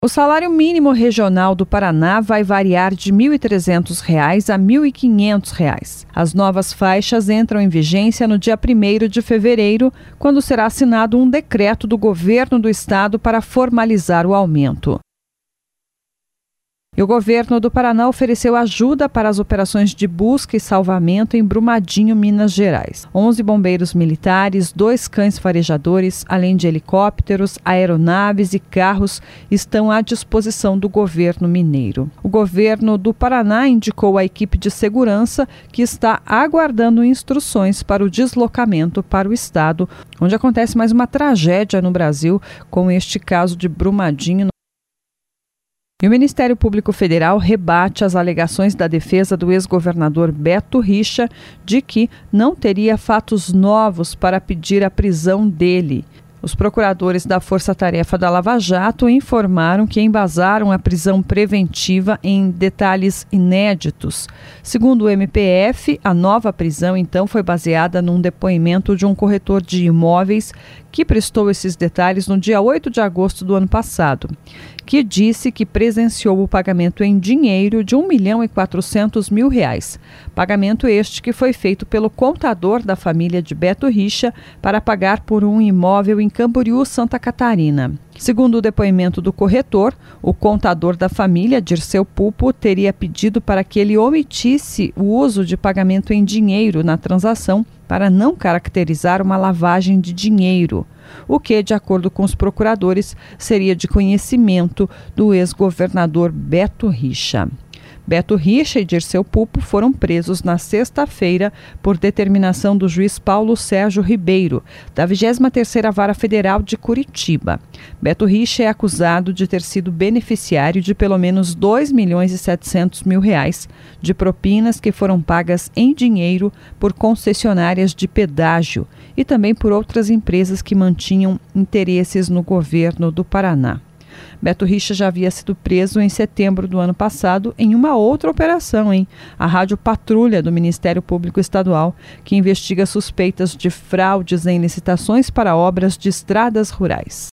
O salário mínimo regional do Paraná vai variar de R$ 1.300 a R$ 1.500. As novas faixas entram em vigência no dia 1º de fevereiro, quando será assinado um decreto do governo do estado para formalizar o aumento. E o governo do Paraná ofereceu ajuda para as operações de busca e salvamento em Brumadinho, Minas Gerais. 11 bombeiros militares, 2 cães farejadores, além de helicópteros, aeronaves e carros estão à disposição do governo mineiro. O governo do Paraná indicou à equipe de segurança que está aguardando instruções para o deslocamento para o estado, onde acontece mais uma tragédia no Brasil, com este caso de Brumadinho. E o Ministério Público Federal rebate as alegações da defesa do ex-governador Beto Richa de que não teria fatos novos para pedir a prisão dele. Os procuradores da Força Tarefa da Lava Jato informaram que embasaram a prisão preventiva em detalhes inéditos. Segundo o MPF, a nova prisão, então, foi baseada num depoimento de um corretor de imóveis que prestou esses detalhes no dia 8 de agosto do ano passado, que disse que presenciou o pagamento em dinheiro de R$ 1.400.000. Pagamento este que foi feito pelo contador da família de Beto Richa para pagar por um imóvel em Camboriú, Santa Catarina. Segundo o depoimento do corretor, o contador da família, Dirceu Pupo, teria pedido para que ele omitisse o uso de pagamento em dinheiro na transação para não caracterizar uma lavagem de dinheiro, o que, de acordo com os procuradores, seria de conhecimento do ex-governador Beto Richa. Beto Richa e Dirceu Pupo foram presos na sexta-feira por determinação do juiz Paulo Sérgio Ribeiro, da 23ª Vara Federal de Curitiba. Beto Richa é acusado de ter sido beneficiário de pelo menos R$ 2.700.000 de propinas que foram pagas em dinheiro por concessionárias de pedágio e também por outras empresas que mantinham interesses no governo do Paraná. Beto Richa já havia sido preso em setembro do ano passado em uma outra operação, a Rádio Patrulha do Ministério Público Estadual, que investiga suspeitas de fraudes em licitações para obras de estradas rurais.